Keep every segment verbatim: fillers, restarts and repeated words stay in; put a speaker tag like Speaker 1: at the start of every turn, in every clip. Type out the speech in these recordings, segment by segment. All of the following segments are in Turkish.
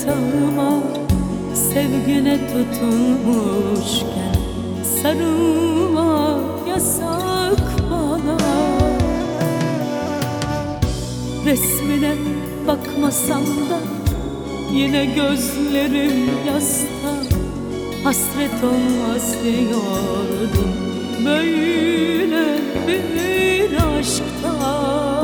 Speaker 1: yatağıma sevgine tutulmuşken sarılma yasak bana. Resmine bakmasam da yine gözlerim yasta, hasret olmaz diyordum böyle bir aşkta.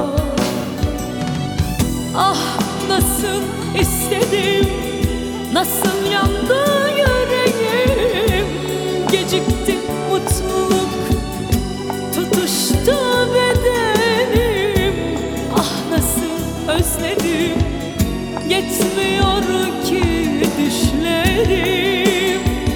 Speaker 1: Ah nasıl istedim, nasıl yandı yüreğim, gecikti mutluluk, tutuştu bedenim. Ah nasıl özledim, yetmiyor ki düşlerim.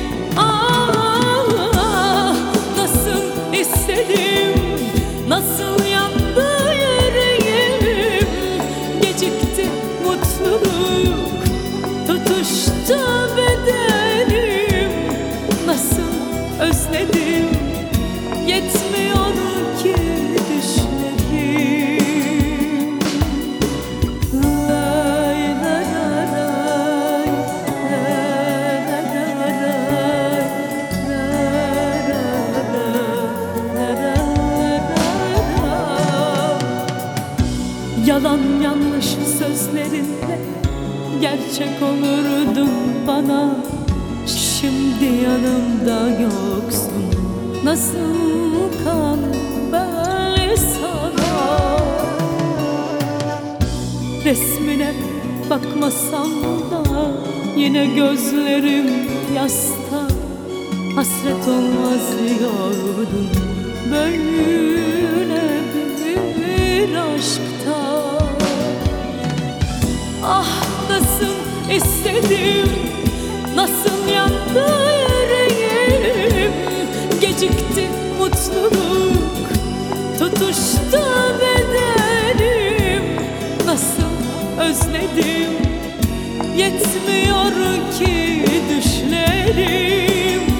Speaker 1: Ah nasıl istedim, nasıl yandı yüreğim, gecikti mutluluk, tutuştu bedenim. Nasıl özledim, yetmiyor ki düşlerim. Yalan yanlış sözlerinle gerçek olurdun bana. Şimdi yanımda yoksun, nasıl kan böyle sana. Resmine bakmasam da yine gözlerim yasta, hasret olmaz diyordum böyle bir aşkta. Ah nasıl istedim, nasıl yandı yüreğim, gecikti mutluluk, tutuştu bedenim. Nasıl özledim, yetmiyor ki düşlerim.